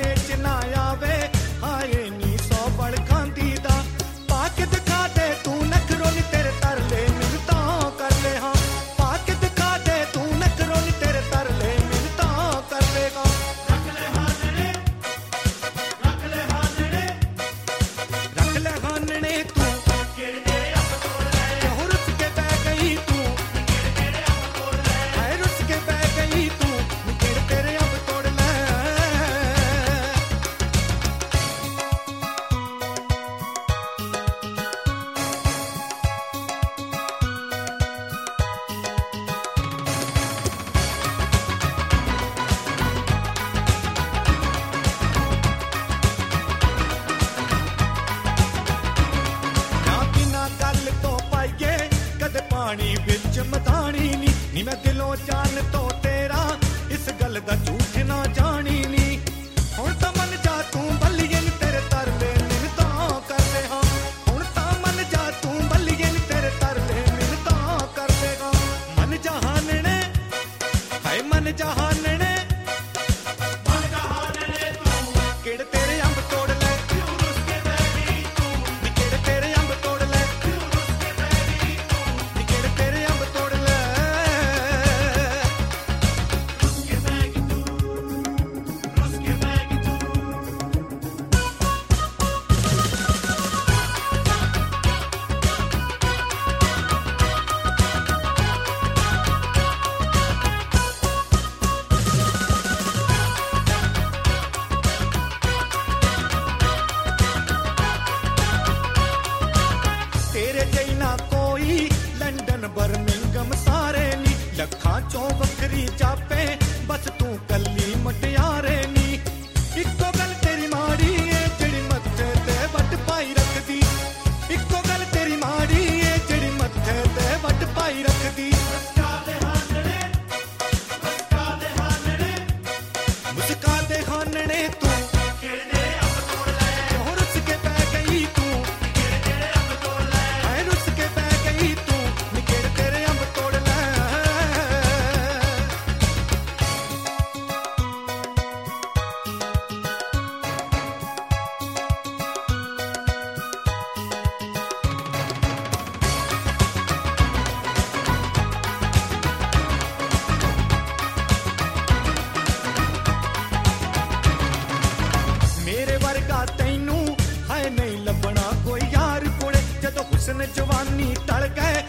जमाने च ना आवे हाए नी सौ बड़ खांदी दा पाके दिखा दे तू नखरो नी तेरे तरले मिलता कर ले हाँ पाके दिखा दे तू नखरो नी तेरे तरले मिलता कर लेगा रख ले हानने तू किरने अब तोड़ ले क्यों रुस के बह गई तू किरने अब तोड़ ले हाय रुस के बह गई तू तेरे अब तोड़ ले पानी बिच मदानी नी मैं दिलों जान तो तेरा इस गल दा झूठ ना जानी नी हुण तां मन जा तू बल्लिए नी तेरे तरले मिलता कर ले हाँ हुण तां मन जा तू बल्लिए नी तेरे तरले मिलता कर लेगा मन जहानने हाय मन जहानने तू किड़ तेरे अंब तोड़ ले उसके बैठी तू किड़ तेरे अंब तोड़ ले तेरे अंब तोड़ ले उसके बैग तेरे जई ना कोई लंदन बर्मिंगम सारे नी लखां चों वखरी जापे बस तू कल्ली मटियारे नी इक्को गल तेरी माड़ी ए जेड़ी मत्थे ते वट पाई रखदी इक्को गल तेरी माड़ी ए जेड़ी मत्थे ते वट पाई रखदी मुस्का दे हानने तू किरने अब तोड़ ले क्यों रुस के बह गई तू किरने अब तोड़ ले हाय रुस के बह गई तू निकेर तेरे अंब तोड़ ले मेरे वर्गा तैनू हाय नहीं लभना कोई यार कोले जदों हुस्न जवानी टल गए